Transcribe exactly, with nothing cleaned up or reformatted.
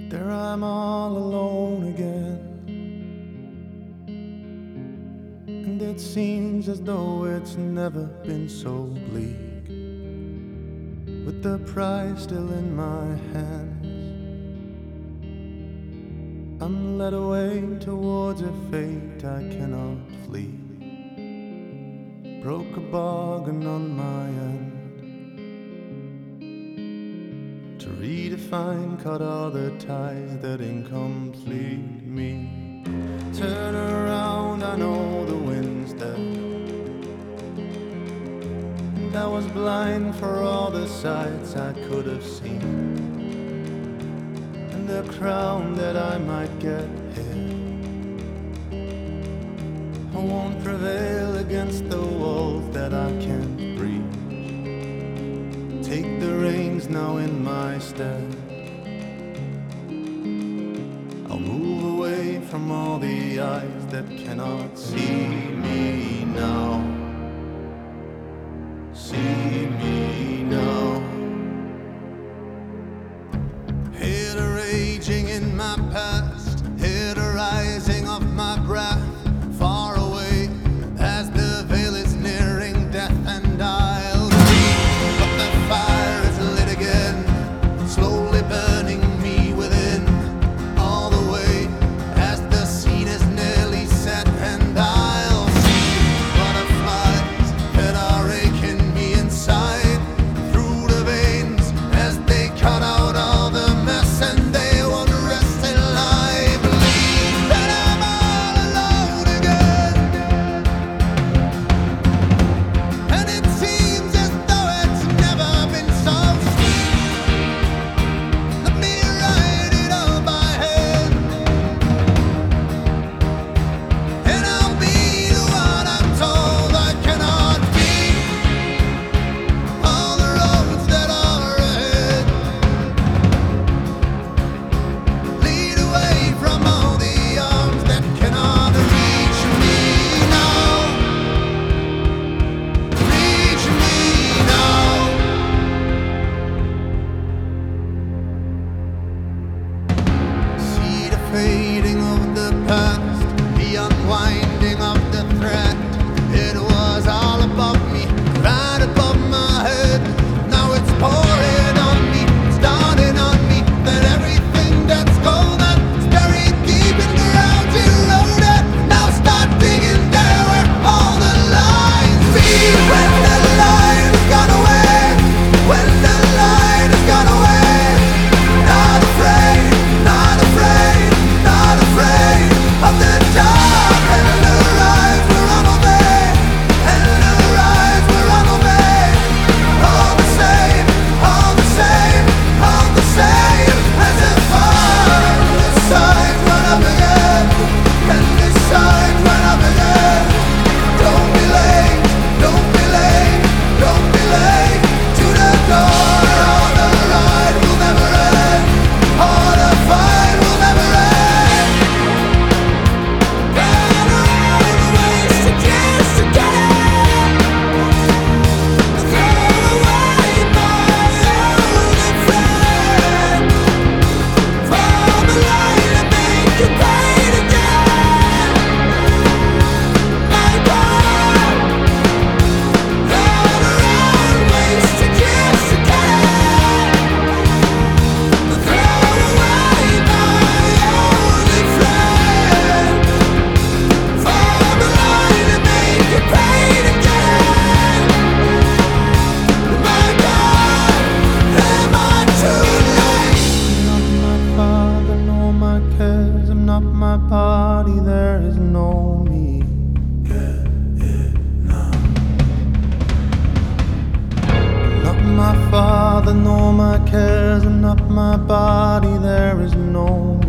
There I'm all alone again, and it seems as though it's never been so bleak, with the prize still in my hands. I'm led away towards a fate I cannot flee. Broke a bargain on my end to redefine, cut all the ties that incomplete me. Turn around, I know the wind's dead, and I was blind for all the sights I could have seen, and the crown that I might get here. I won't prevail against the walls that I can't breach. Take the reins now in my stead. I'll move away from all the eyes that cannot see me now. See me now. Hear the raging in my past, hear the rising of my breath. Far away as the veil is nearing death, and I'll breathe, but the fire is lit again, slowly burning me within. All the way as the scene is nearly set, and I'll see butterflies that are aching me inside, through the veins as they cut out all the mess, and they won't rest till I believe that I'm all alone again. And it seems as though it's never been so sweet. Let me write it all by hand, and I'll be the one I'm told I cannot be. All the roads that are ahead lead away from all the arms that cannot reach me now. Reach me now. See the fading of the past, the unwinding of the thread. It was all above me, right above my head. Now it's pouring on me, starting on me, that everything that's golden is buried deep in the ground, eroded. Now start digging there where all the lines be. When the light has gone away, when the light has gone away, not afraid, not afraid, not afraid of the dark. And the rise will run away, and the rise will run away. All the same, all the same, all the same, as if fire decides when I begin, and decides when I begin. Don't be late, don't be late, don't be late to the door. All the ride will never end, all the fight will never end. Ran all the ways to kiss to get it, throw away my only friend. From the light and make you pain again. My God, all around ways to kiss to get it, throw away my only friend. From the light and make you pain again. My God, am I too late? I'm not my father, nor my cares. I'm not my body, there is no me. Get it now. I'm not my father, nor my cares. I'm not my body, there is no me.